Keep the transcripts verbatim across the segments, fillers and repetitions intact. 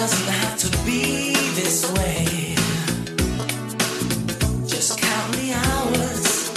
doesn't have to be this way. Just count the hours.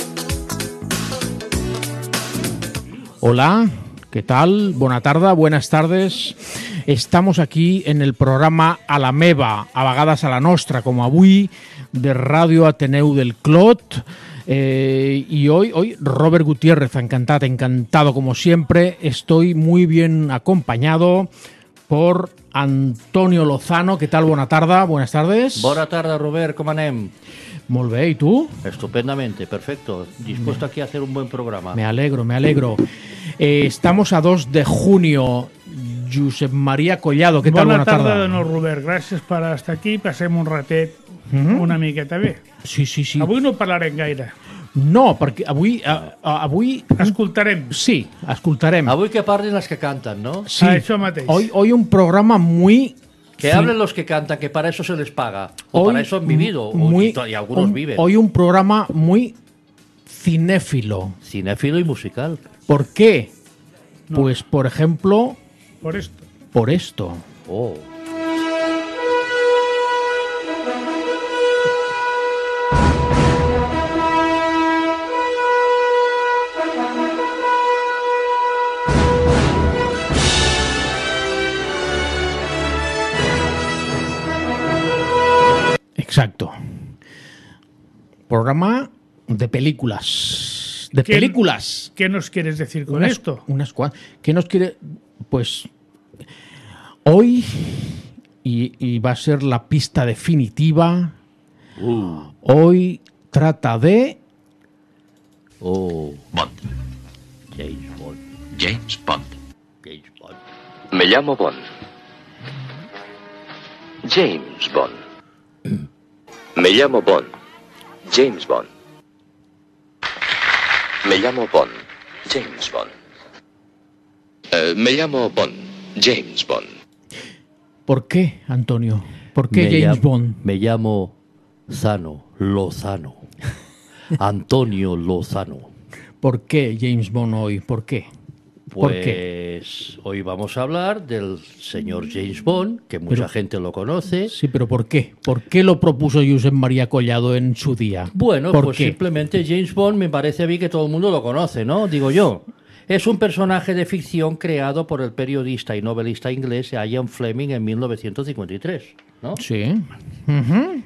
Hola, ¿qué tal? Bona tarda, buenas tardes. Estamos aquí en el programa A la meva, a vegades a la nostra, como avui, de Radio Ateneu del Clot. Eh, y hoy, hoy Robert Gutiérrez, encantado, encantado como siempre. Estoy muy bien acompañado por Antonio Lozano. ¿Qué tal? Buena tarda, buenas tardes. Bona tarda, Robert, ¿cómo anem? Molt bé, ¿y tú? Estupendamente, perfecto. Dispuesto aquí a hacer un buen programa. Me alegro, me alegro. Eh, estamos a dos de junio. Josep María Collado, què tal? Bona, Bona tarda, tarda. de nou, Robert. Gràcies per estar aquí. Passem un ratet mm-hmm. una miqueta bé. Sí, sí, sí. Avui no parlarem gaire. No, perquè avui... Uh, uh, avui... Escoltarem. Sí, escoltarem. Avui que parlen las que cantan, ¿no? Sí. A això mateix. Hoy, hoy un programa muy... Que hablen los que cantan, que para eso se les paga. O hoy, para eso han vivido. muy, o, y, y algunos un, viven. Hoy un programa muy cinéfilo. Cinéfilo y musical. ¿Por qué? No. Pues, por ejemplo... Por esto. Por esto. Oh. Exacto. Programa de películas. De ¿Qué, películas. ¿Qué nos quieres decir con unas, esto? Unas cuantas. ¿Qué nos quiere? Pues hoy, y, y va a ser la pista definitiva, Uh. hoy trata de... Oh. Bond. James Bond. James Bond. James Bond. Me llamo Bond. James Bond. Me llamo Bond. James Bond. Me llamo Bond. James Bond. Eh, me llamo Bond. James Bond. ¿Por qué, Antonio? ¿Por qué Me James llamo- Bond? Me llamo Zano, Lozano. Antonio Lozano. ¿Por qué James Bond hoy? ¿Por qué? ¿Por qué? Pues hoy vamos a hablar del señor James Bond, que mucha Pero- gente lo conoce. Sí, pero ¿por qué? ¿Por qué lo propuso Josep María Collado en su día? Bueno, ¿Por pues qué? simplemente James Bond me parece a mí que todo el mundo lo conoce, ¿no? Digo yo. Es un personaje de ficción creado por el periodista y novelista inglés Ian Fleming en mil novecientos cincuenta y tres, ¿no? Sí. Ujú,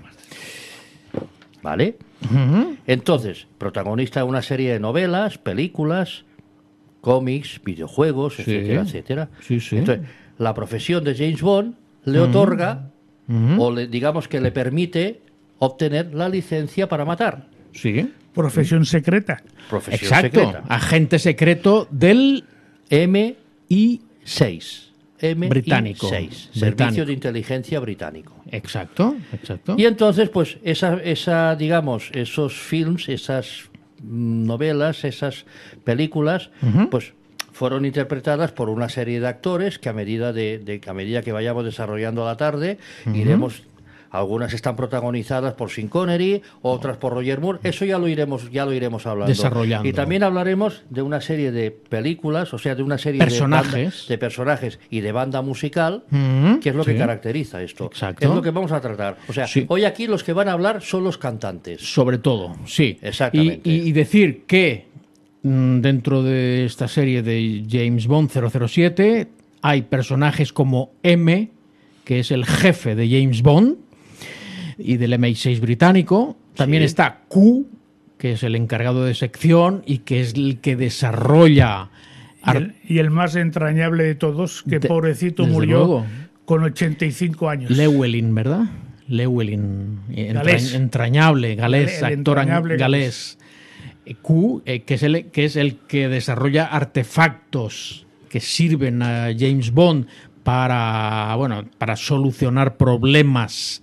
¿Vale? ujú. Entonces, protagonista de una serie de novelas, películas, cómics, videojuegos, Sí. etcétera, etcétera. Sí, sí. Entonces, la profesión de James Bond le otorga, o le, digamos que le permite obtener la licencia para matar. Sí. Profesión secreta. Profesión Exacto. secreta. Agente secreto del M I seis. M I Británico. seis. Británico. Servicio de Inteligencia Británico. Exacto, exacto. Y entonces, pues, esa, esa, digamos, esos films, esas mm, novelas, esas películas, pues fueron interpretadas por una serie de actores que a medida de, de a medida que vayamos desarrollando la tarde, iremos. Algunas están protagonizadas por Sean Connery, otras por Roger Moore. Eso ya lo iremos, ya lo iremos hablando. Desarrollando. Y también hablaremos de una serie de películas, o sea, de una serie Personajes. de, banda- de personajes y de banda musical, Ujú, que es lo sí. que caracteriza esto. Exacto. Es lo que vamos a tratar. O sea, Sí. hoy aquí los que van a hablar son los cantantes. Sobre todo, sí. Exactamente. Y, y- y decir que mm, dentro de esta serie de James Bond cero cero siete hay personajes como M, que es el jefe de James Bond y del M I seis británico. También Sí. está Q, que es el encargado de sección y que es el que desarrolla... Y el, y el más entrañable de todos, que De- pobrecito desde murió luego. con ochenta y cinco años. Llewellyn, ¿verdad? Llewellyn, entra- Galés. entrañable, galés, El actor entrañable galés. Eh, Q, eh, que, es el, que es el que desarrolla artefactos que sirven a James Bond para, bueno, para solucionar problemas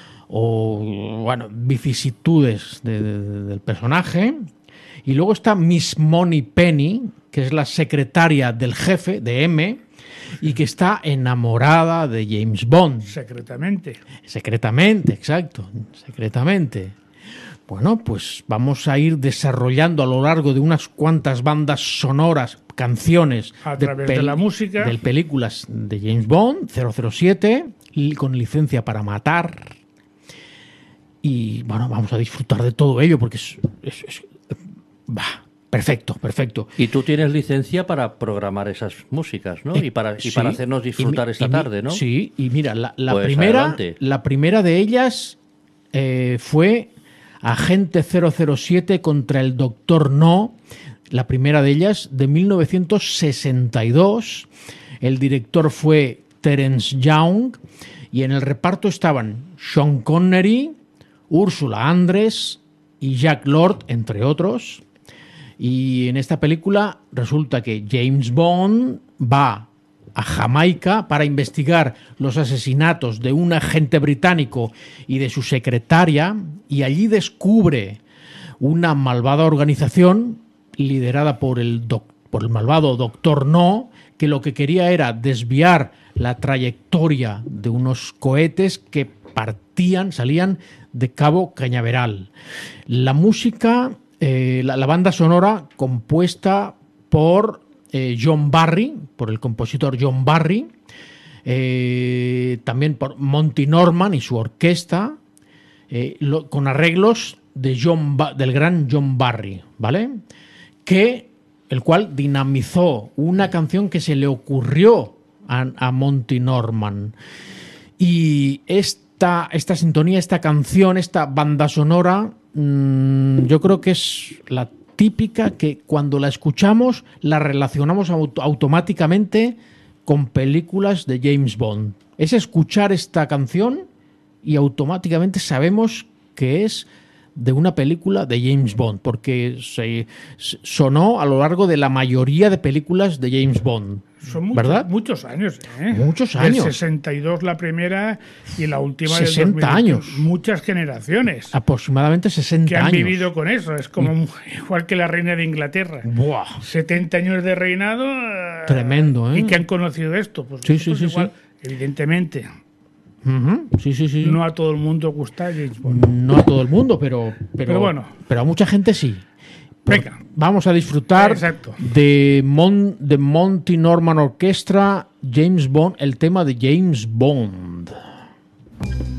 o, bueno, vicisitudes de- de- del personaje. Y luego está Miss Moneypenny, que es la secretaria del jefe, de M, y que está enamorada de James Bond. Secretamente. Secretamente, exacto, secretamente. Bueno, pues vamos a ir desarrollando a lo largo de unas cuantas bandas sonoras, canciones A través de la música. de películas de James Bond, cero cero siete, li- con licencia para matar. Y bueno, vamos a disfrutar de todo ello porque es, es- es- bah, perfecto, perfecto. Y tú tienes licencia para programar esas músicas, ¿no? Eh, y para, y sí. para hacernos disfrutar Y mi- esta y mi- tarde, ¿no? Sí, y mira, la, la Pues primera, adelante. la primera de ellas eh, fue Agente cero cero siete contra el Doctor No. La primera de ellas de mil novecientos sesenta y dos. El director fue Terence Young y en el reparto estaban Sean Connery, Úrsula Andress y Jack Lord, entre otros. Y en esta película resulta que James Bond va a Jamaica para investigar los asesinatos de un agente británico y de su secretaria, y allí descubre una malvada organización liderada por el, doc- por el malvado Doctor No, que lo que quería era desviar la trayectoria de unos cohetes que partían, salían de Cabo Cañaveral. La música, eh, la, la banda sonora compuesta por eh, John Barry, por el compositor John Barry, eh, también por Monty Norman y su orquesta, eh, lo- con arreglos de John Ba- del gran John Barry, ¿vale? Que el cual dinamizó una canción que se le ocurrió a, a Monty Norman. Y esta, esta sintonía, esta canción, esta banda sonora, mmm, yo creo que es la típica que cuando la escuchamos la relacionamos auto- automáticamente con películas de James Bond. Es escuchar esta canción y automáticamente sabemos que es de una película de James Bond, porque se, se sonó a lo largo de la mayoría de películas de James Bond. Son muchos, ¿Verdad? muchos años, ¿eh? Muchos Del años. sesenta y dos la primera y la última del sesenta dos mil. años. Muchas generaciones Aproximadamente sesenta que han años. vivido con eso. Es como igual que la reina de Inglaterra. Buah. setenta años de reinado. eh, Tremendo, ¿eh? Y que han conocido esto. Pues Sí, sí, nosotros sí, igual, evidentemente, Ujú. Sí, sí, sí. no a todo el mundo gusta James Bond. No a todo el mundo, pero, pero, Pero bueno. pero a mucha gente sí. Por- Venga. Vamos a disfrutar Exacto. de, Mon, de Monty Norman Orchestra, James Bond, el tema de James Bond.